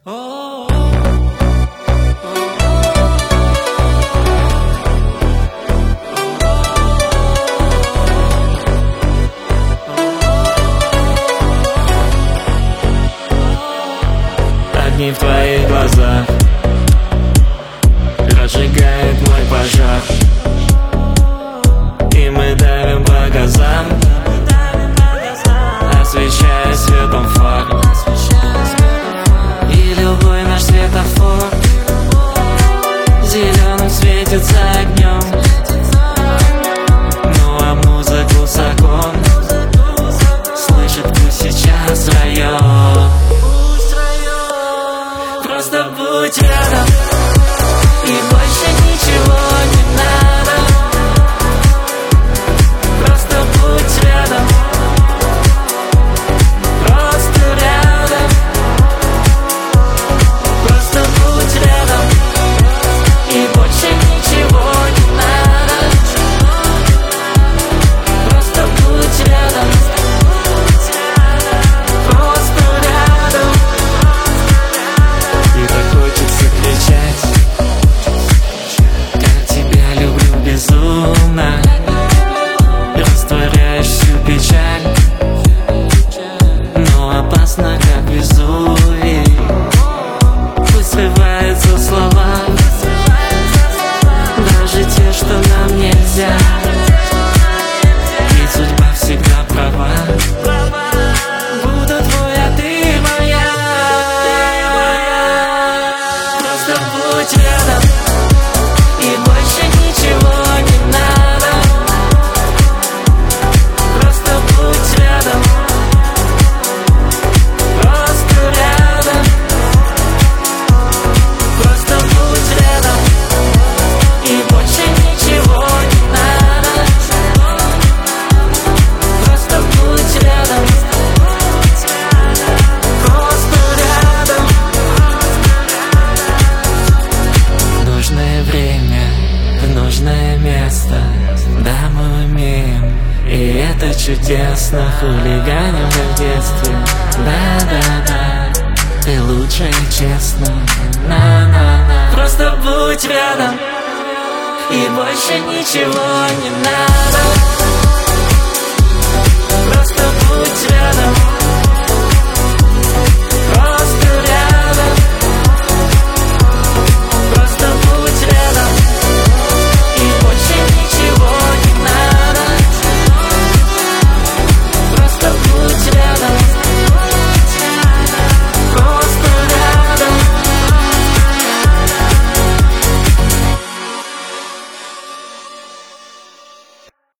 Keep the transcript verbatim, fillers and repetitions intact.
Огни в твоих глазах разжигает мой пожар, и мы давим по газам, освещая светом фар. И любой наш светофор зеленым светится огнем. Ну а музыку с окон слышит пусть сейчас район. Просто будь рядом, и больше ничего не надо. Просто будь рядом, просто рядом. Просто будь рядом, и больше ничего не надо. Просто будь рядом, просто рядом. И так хочется кричать: как тебя люблю безумно. Растворяешь всю печаль, но опасно, как Везувий. Пусть срываются слова, даже те, что нам нельзя. Ведь судьба всегда права. Буду твой, а ты моя. Просто будь рядом, и больше ничего не надо. Просто будь рядом, просто рядом. Просто будь рядом, и больше ничего не надо. Просто будь рядом, просто рядом. В нужное время, в нужное место, да, мы умеем, и это чудесно. Хулиганим как в детстве, да-да-да. Ты лучшая, честно, на-на-на. Просто будь рядом, и больше ничего не надо. Просто будь рядом.